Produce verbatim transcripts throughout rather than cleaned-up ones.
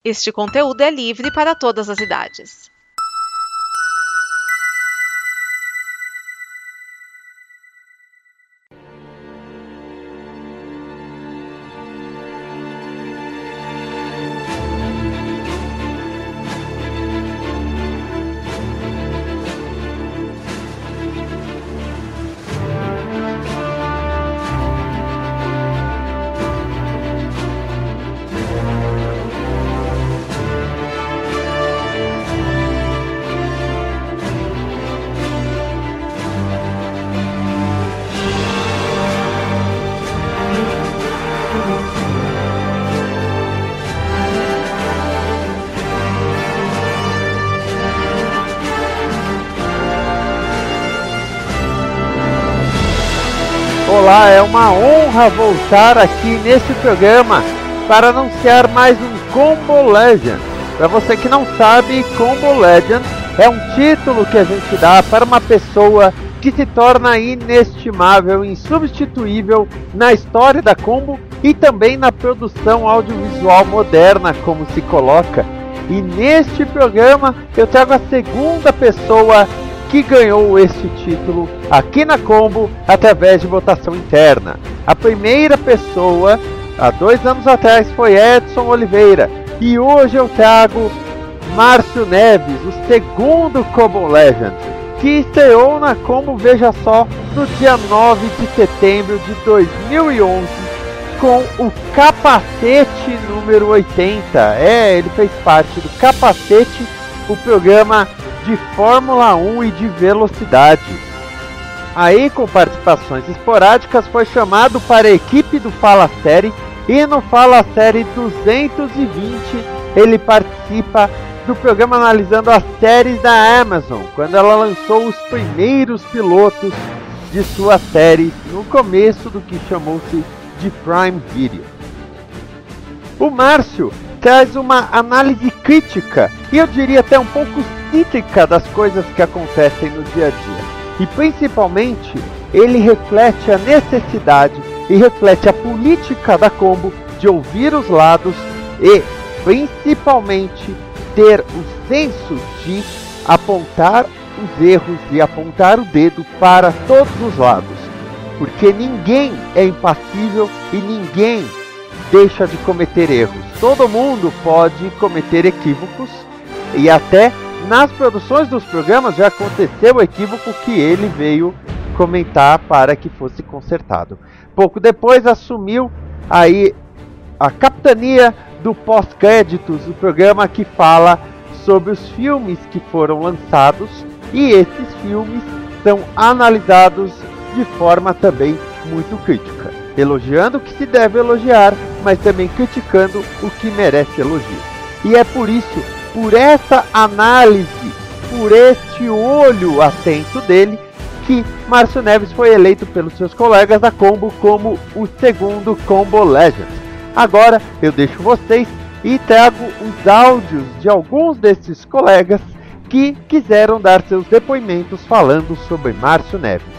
Este conteúdo é livre para todas as idades. Olá, é uma honra voltar aqui nesse programa para anunciar mais um Combo Legend. Para você que não sabe, Combo Legend é um título que a gente dá para uma pessoa que se torna inestimável, insubstituível na história da Combo e também na produção audiovisual moderna, como se coloca. E neste programa eu trago a segunda pessoa que ganhou este título aqui na Combo através de votação interna. A primeira pessoa, há dois anos atrás, foi Edson Oliveira. E hoje eu trago Márcio Neves, o segundo Combo Legend, que estreou na Combo, veja só, no dia nove de setembro de dois mil e onze, com o Capacete número oitenta. É, ele fez parte do Capacete, o programa de Fórmula um e de velocidade. Aí, com participações esporádicas, foi chamado para a equipe do Fala Série, e no Fala Série duzentos e vinte ele participa do programa analisando as séries da Amazon, quando ela lançou os primeiros pilotos de suas séries no começo do que chamou-se de Prime Video. O Márcio traz uma análise crítica e eu diria até um pouco cítrica das coisas que acontecem no dia a dia. E principalmente, ele reflete a necessidade e reflete a política da Combo de ouvir os lados e, principalmente, ter o senso de apontar os erros e apontar o dedo para todos os lados. Porque ninguém é impassível e ninguém deixa de cometer erros. Todo mundo pode cometer equívocos e até nas produções dos programas já aconteceu o equívoco que ele veio comentar para que fosse consertado. Pouco depois assumiu aí a capitania do pós-créditos, o programa que fala sobre os filmes que foram lançados, e esses filmes são analisados de forma também muito crítica, elogiando o que se deve elogiar, mas também criticando o que merece elogio. E é por isso, por essa análise, por este olho atento dele, que Márcio Neves foi eleito pelos seus colegas da Combo como o segundo Combo Legend. Agora eu deixo vocês e trago os áudios de alguns desses colegas que quiseram dar seus depoimentos falando sobre Márcio Neves.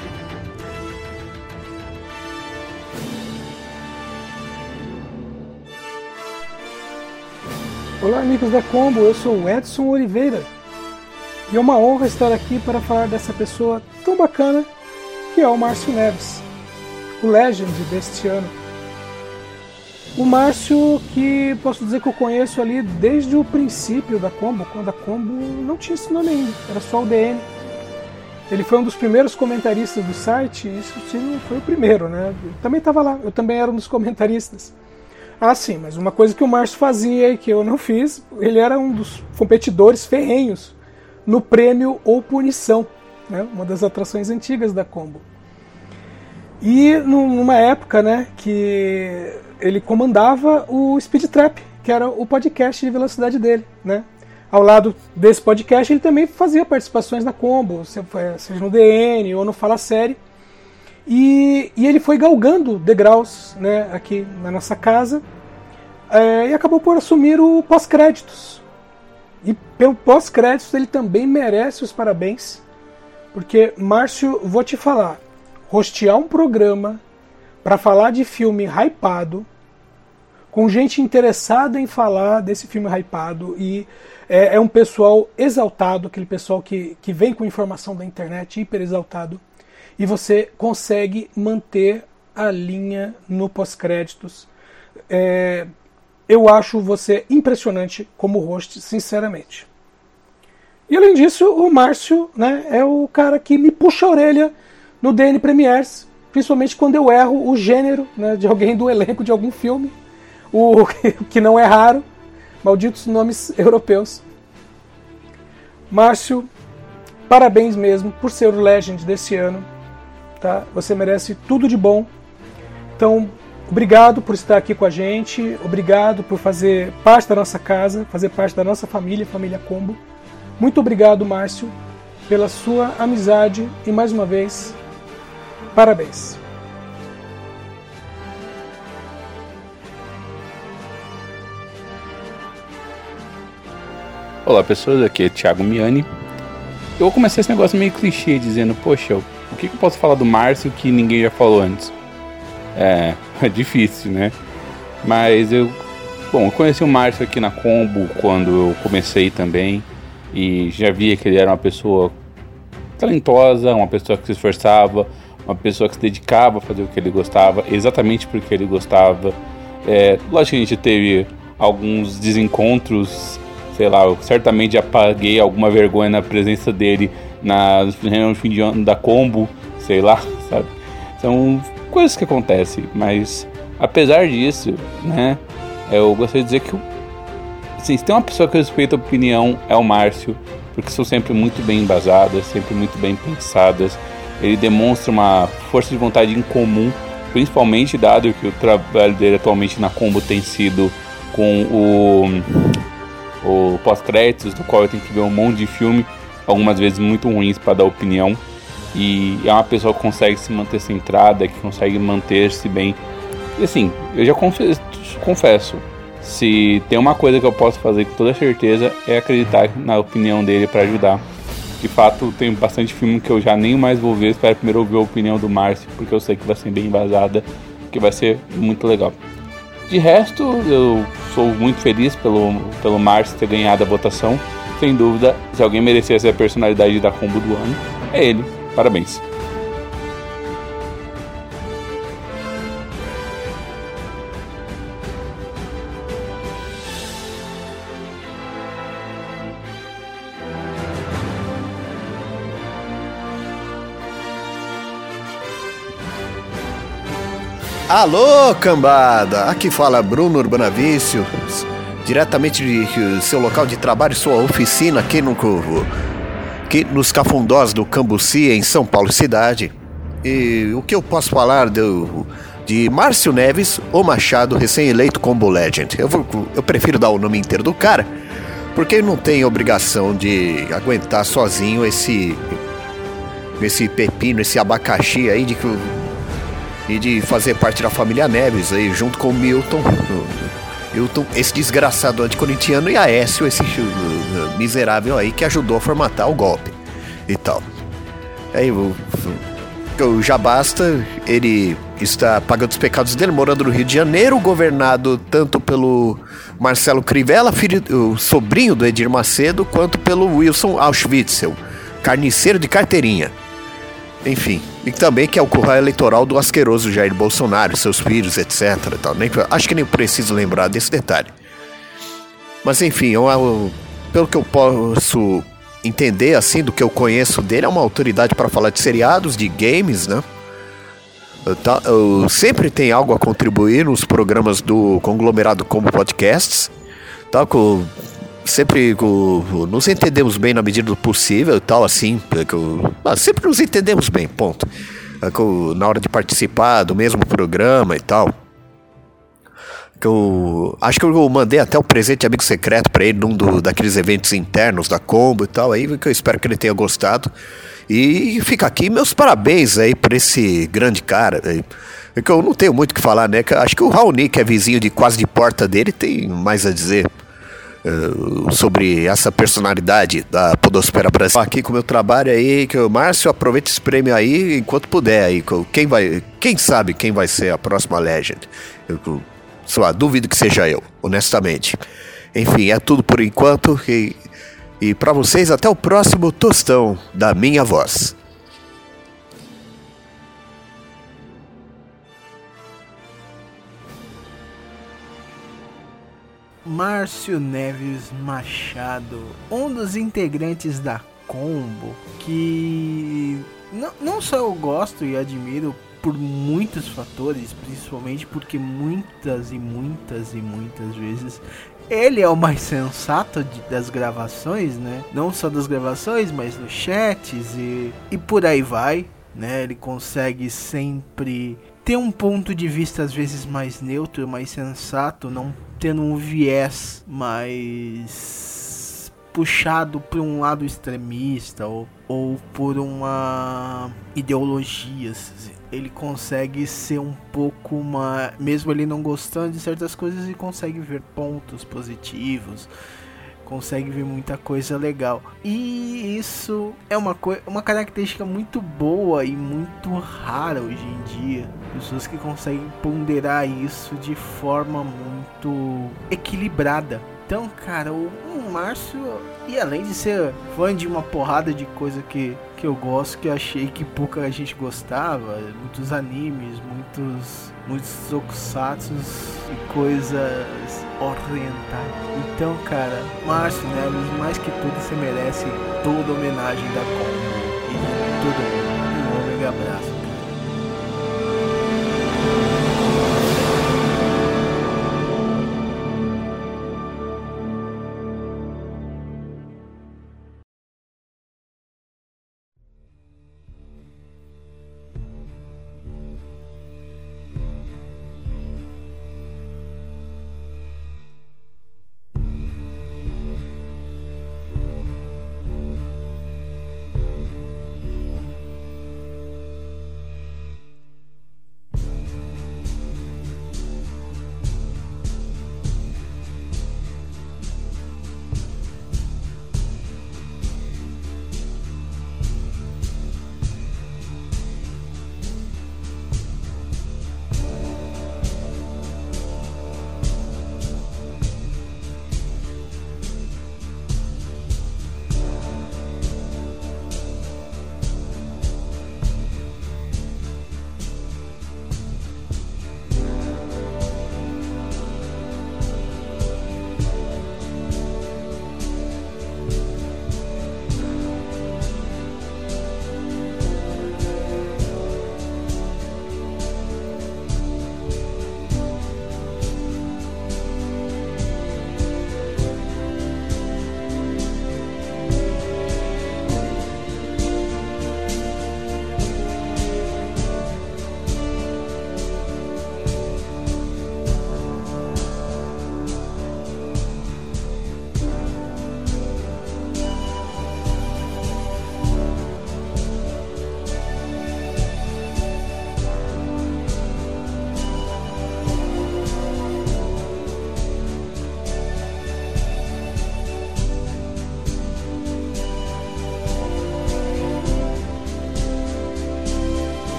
Olá, amigos da Combo, eu sou o Edson Oliveira e é uma honra estar aqui para falar dessa pessoa tão bacana que é o Márcio Neves, o Legend deste ano. O Márcio, que posso dizer que eu conheço ali desde o princípio da Combo, quando a Combo não tinha esse nome ainda, era só o D N. Ele foi um dos primeiros comentaristas do site, isso sim, foi o primeiro, né? Eu também estava lá, eu também era um dos comentaristas. Ah, sim, mas uma coisa que o Márcio fazia e que eu não fiz, ele era um dos competidores ferrenhos no prêmio ou punição, né? Uma das atrações antigas da Combo. E numa época, né, que ele comandava o Speed Trap, que era o podcast de velocidade dele, né? Ao lado desse podcast ele também fazia participações na Combo, seja no D N ou no Fala Série. E, e ele foi galgando degraus, né, aqui na nossa casa, é, e acabou por assumir o pós-créditos. E pelo pós-créditos ele também merece os parabéns, porque, Márcio, vou te falar, hostear um programa para falar de filme hypado, com gente interessada em falar desse filme hypado, e é, é um pessoal exaltado, aquele pessoal que, que vem com informação da internet hiper exaltado, e você consegue manter a linha no pós-créditos. É, eu acho você impressionante como host, sinceramente. E além disso, o Márcio, né, é o cara que me puxa a orelha no D N Premiers, principalmente quando eu erro o gênero, né, de alguém do elenco de algum filme, o que não é raro, malditos nomes europeus. Márcio, parabéns mesmo por ser o Legend desse ano, tá? Você merece tudo de bom. Então, obrigado por estar aqui com a gente, obrigado por fazer parte da nossa casa, fazer parte da nossa família, família Combo. Muito obrigado, Márcio, pela sua amizade e, mais uma vez, parabéns. Olá pessoas, aqui é Thiago Miani. Eu vou começar esse negócio meio clichê, dizendo, poxa, o que eu posso falar do Márcio que ninguém já falou antes? É, é difícil, né? Mas eu, bom, eu conheci o Márcio aqui na Combo quando eu comecei também, e já via que ele era uma pessoa talentosa, uma pessoa que se esforçava, uma pessoa que se dedicava a fazer o que ele gostava, exatamente porque ele gostava. É, lógico que a gente teve alguns desencontros, sei lá, eu certamente apaguei alguma vergonha na presença dele na, no fim de ano da Combo, sei lá, sabe? São coisas que acontecem, mas apesar disso, né, eu gostaria de dizer que, assim, se tem uma pessoa que eu respeito a opinião, é o Márcio, porque são sempre muito bem embasadas, sempre muito bem pensadas. Ele demonstra uma força de vontade incomum, principalmente dado que o trabalho dele atualmente na Combo tem sido com o, o pós-créditos, do qual eu tenho que ver um monte de filme, algumas vezes muito ruins para dar opinião. E é uma pessoa que consegue se manter centrada, que consegue manter-se bem. E assim, eu já confesso, confesso, se tem uma coisa que eu posso fazer com toda certeza é acreditar na opinião dele para ajudar. De fato, tem bastante filme que eu já nem mais vou ver, espero primeiro ouvir a opinião do Márcio, porque eu sei que vai ser bem embasada, que vai ser muito legal. De resto, eu sou muito feliz pelo, pelo Márcio ter ganhado a votação. Sem dúvida, se alguém merecer ser a personalidade da Combo do ano, é ele. Parabéns. Alô, cambada! Aqui fala Bruno Urbanavício, diretamente de seu local de trabalho, sua oficina aqui no, aqui nos Cafundós do Cambuci, em São Paulo cidade. E o que eu posso falar do, de Márcio Neves, o Machado, recém-eleito Combo Legend? Eu, vou, eu prefiro dar o nome inteiro do cara, porque ele não tem obrigação de aguentar sozinho esse, esse pepino, esse abacaxi aí de que e de fazer parte da família Neves aí, junto com o Milton, Milton, esse desgraçado anticorintiano, e Aécio, esse uh, miserável aí que ajudou a formatar o golpe e tal. Aí o, o já basta, ele está pagando os pecados dele, morando no Rio de Janeiro, governado tanto pelo Marcelo Crivella, filho, o sobrinho do Edir Macedo, quanto pelo Wilson Auschwitzel, carniceiro de carteirinha. Enfim, e também que é o curral eleitoral do asqueroso Jair Bolsonaro, seus filhos, etcétera. Tal. Nem, acho que nem preciso lembrar desse detalhe. Mas enfim, eu, eu, pelo que eu posso entender, assim, do que eu conheço dele, é uma autoridade para falar de seriados, de games, né? Eu, tá, eu sempre tem algo a contribuir nos programas do conglomerado Combo Podcasts, tá? Com... Sempre uh, nos entendemos bem na medida do possível e tal, assim. Uh, uh, sempre nos entendemos bem, ponto. Uh, na hora de participar do mesmo programa e tal. Uh, acho que eu mandei até o presente amigo secreto pra ele num do, daqueles eventos internos da Combo e tal, aí, que eu espero que ele tenha gostado. E fica aqui meus parabéns aí pra esse grande cara. Aí. É que eu não tenho muito o que falar, né? Acho que o Raoni, que é vizinho de quase de porta dele, tem mais a dizer. Uh, sobre essa personalidade da podosfera brasileira. Aqui com o meu trabalho aí, que o Márcio aproveita esse prêmio aí enquanto puder aí. Quem vai, quem sabe quem vai ser a próxima Legend? Eu, Só duvido que seja eu, honestamente. Enfim, é tudo por enquanto. E, e para vocês, até o próximo tostão da minha voz. Márcio Neves Machado, um dos integrantes da Combo, que não, não só eu gosto e admiro por muitos fatores, principalmente porque muitas e muitas e muitas vezes ele é o mais sensato de, das gravações, né? Não só das gravações, mas nos chats e, e por aí vai, né? Ele consegue sempre ter um ponto de vista às vezes mais neutro, mais sensato, não tendo um viés mais puxado por um lado extremista ou, ou por uma ideologia. Ele consegue ser um pouco uma... Mesmo ele não gostando de certas coisas, ele consegue ver pontos positivos, consegue ver muita coisa legal. E isso é uma, coi- uma característica muito boa e muito rara hoje em dia. Pessoas que conseguem ponderar isso de forma muito equilibrada. Então, cara, o, o Márcio, e além de ser fã de uma porrada de coisa que, que eu gosto, que eu achei que pouca gente gostava, muitos animes, muitos, muitos tokusatsu e coisas orientais. Então, cara, Márcio Neves, mais que tudo, você merece toda a homenagem da Combo e de todo mundo. Um mega abraço.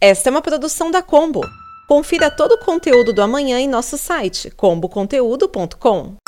Esta é uma produção da Combo. Confira todo o conteúdo do Amanhã em nosso site combo conteúdo ponto com.